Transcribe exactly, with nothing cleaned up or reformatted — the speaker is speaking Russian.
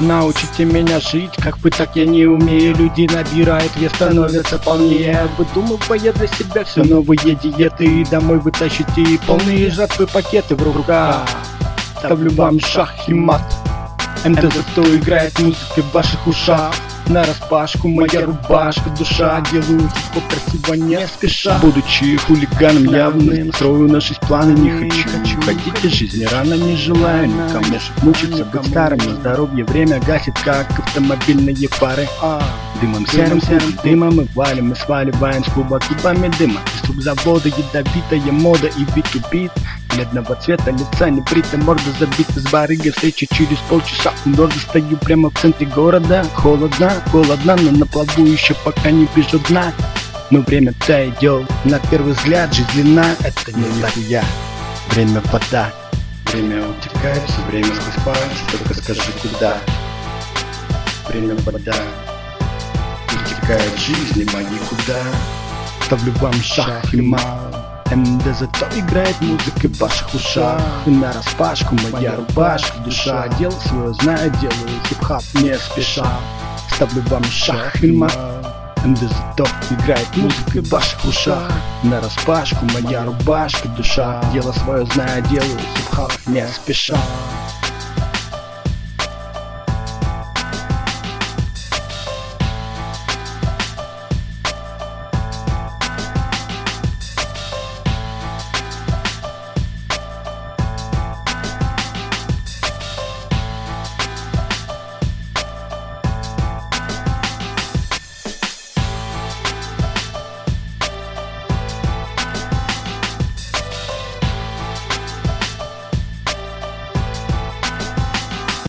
научите меня жить, как бы так я не умею. Люди набирают вес, становятся полнее, выдумывая для себя все новые диеты. И домой вытащите полные жатвы пакеты в руках. Ставлю вам шах и мат. МТ зато играет музыка в ваших ушах. Нараспашку моя рубашка, душа. Делаю хип-хоп красиво, не спеша. Будучи хулиганом явным, строю на шесть планы, не хочу Хотите жизни рано, не желаю никому мучиться, быть старым. Но здоровье время гасит, как автомобильные фары. Дымом серым, серым дымом мы валим, мы сваливаем с клуба клубами дыма. Из труб завода ядовитая мода и бит-то-бит. Бледного цвета лица, небрита морда забита с барыги. Встреча через полчаса у лорда. Стою прямо в центре города. Холодно, холодно, но на плаву еще пока не вижу дна. Но время-то идет, на первый взгляд жизнь длина. Это не я, время вода. Время утекает, все время сквозь пальцы. Только скажи куда. Время вода. Утекает жизнь, нема никуда. Ставлю вам шах и мат. МД зато играет музыка в ваших ушах. И нараспашку моя рубашка, душа. Дело свое знаю, делаю хип-хоп не спеша. Ставлю вам шах и мат. МД зато играет музыка в ваших ушах. Нараспашку моя рубашка, душа. Дело свое знаю, делаю хип-хоп не спеша.